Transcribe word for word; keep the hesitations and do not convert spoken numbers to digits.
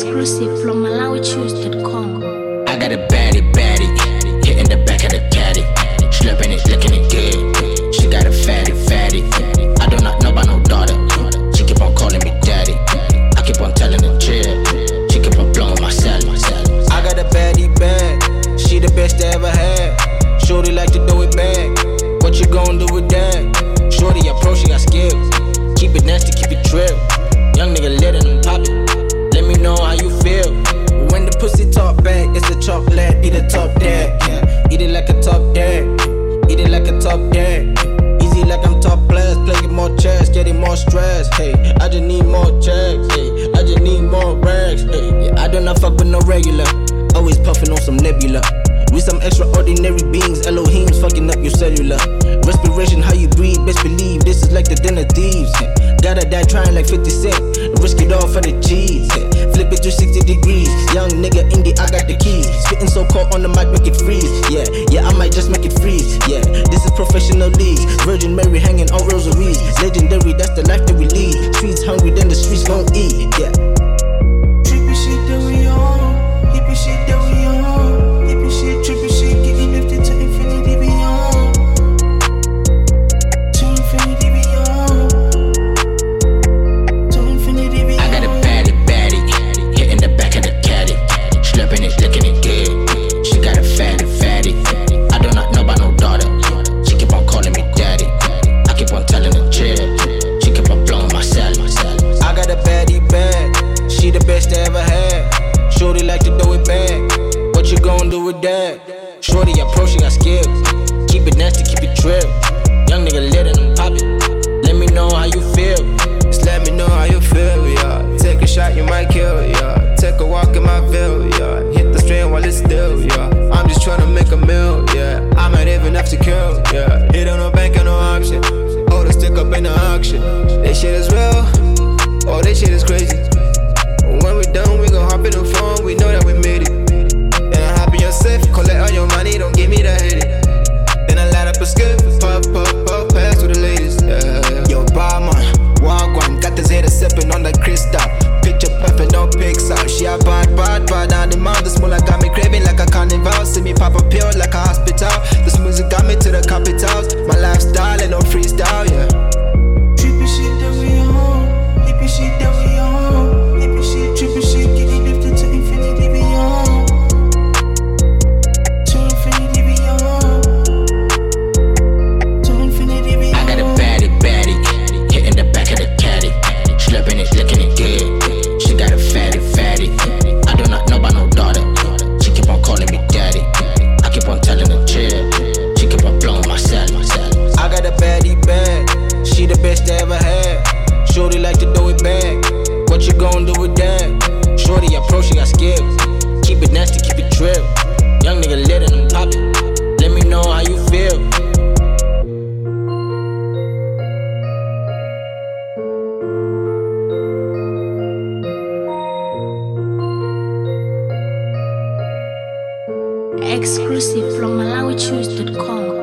Exclusive from Malawi Choose dot com. I got a baddie, baddie, hitting the back of the caddy, slurping it, licking it good. She got a fatty, fatty. I do not know about no daughter. She keep on calling me daddy. I keep on telling her chill. She keep on blowing my salad. I got a baddie bad. She the best I ever had. Shorty like to do it bad. What you gon' do with that? Shorty approach, she got skills. Keep it nasty, keep it trill. Young nigga letting them pop it. Let me know how you feel. When the pussy talk back, it's a chocolate. Eat a top dad, yeah. Eat it like a top dad. Eat it like a top dad. Easy like I'm top class. Playing more chess, getting more stress. Hey, I just need more checks. Hey, I just need more rags. Hey, yeah, I do not fuck with no regular. Always puffing on some nebula. We some extraordinary beings. Elohim's fucking up your cellular. Respiration, how you breathe. Best believe this is like the den of thieves. Hey, gotta die trying like fifty cent. Risk it all for the G's. Hey, flip it to sixty degrees. Young nigga indie, I got the keys. Spitting so cold on the mic, make it freeze. Yeah, yeah, I might just make it freeze. Yeah, this is professional league. Virgin Mary hanging on rosaries. Legendary, that's the life that we lead. Streets hungry, then the streets gon' eat. Yeah. Trippy shit that we on. Hippie shit that we on. Hippie shit, trippy shit, getting lifted to infinity beyond. To infinity beyond. To infinity beyond. I got a baddie, baddie, hitting the back of the caddy, slurping it, licking it good. She got a fatty, fatty. I do not know about no daughter. She keep on calling me daddy. I keep on telling her chill. She keep on blowing my salad. I got a baddie bad. She the best I ever had. Shorty like to do it bad. What you gon' do with that? Shorty approach, she got skills. Keep it nasty, keep it trill. Young nigga letting them pop it. Let me know how you feel. Just let me know how you feel, yeah. Take a shot, you might kill, yeah. Take a walk in my Ville, yeah. Hit the string while it's still, yeah. I'm just tryna make a meal, yeah. I might even have to kill, yeah. It on no bank and no option. Oh, the stick up in the auction. This shit is real. Oh, this shit is crazy. When we done, we gon' hop in the phone. We know that we made it. Then I hop in your safe, collect all your money, don't give me the headache. Then I light up a skip, pop, pop, pop, pass to the ladies. Yeah. Yo, barman, wagwan, got the Zeta sipping on the crystal. Picture perfect, no pics out. She a bad, bad, bad animal. The smaller got me craving like a carnival. See me pop a pill like a hospital. This music got me to the capitals. My lifestyle and no freestyle, yeah. Trippy shit that we on. Hippie shit that we on. Hippie shit, trippy shit, getting lifted to infinity beyond. To infinity beyond. To infinity beyond. I got a baddie, baddie, hitting the back of the caddy, slurping it, licking it good. She got a fatty, fatty. I do not know about no daughter. She keep on calling me daddy. I keep on telling her chill. She keep on blowing my salad. I got a baddie bad. She the best I ever had. Shorty like to do it bad. What you gon' do with that? Shorty approach, she got skills. Keep it nasty, keep it trill. Young nigga letting them pop it. Let me know how you feel. Exclusive from Malawi Choose dot com.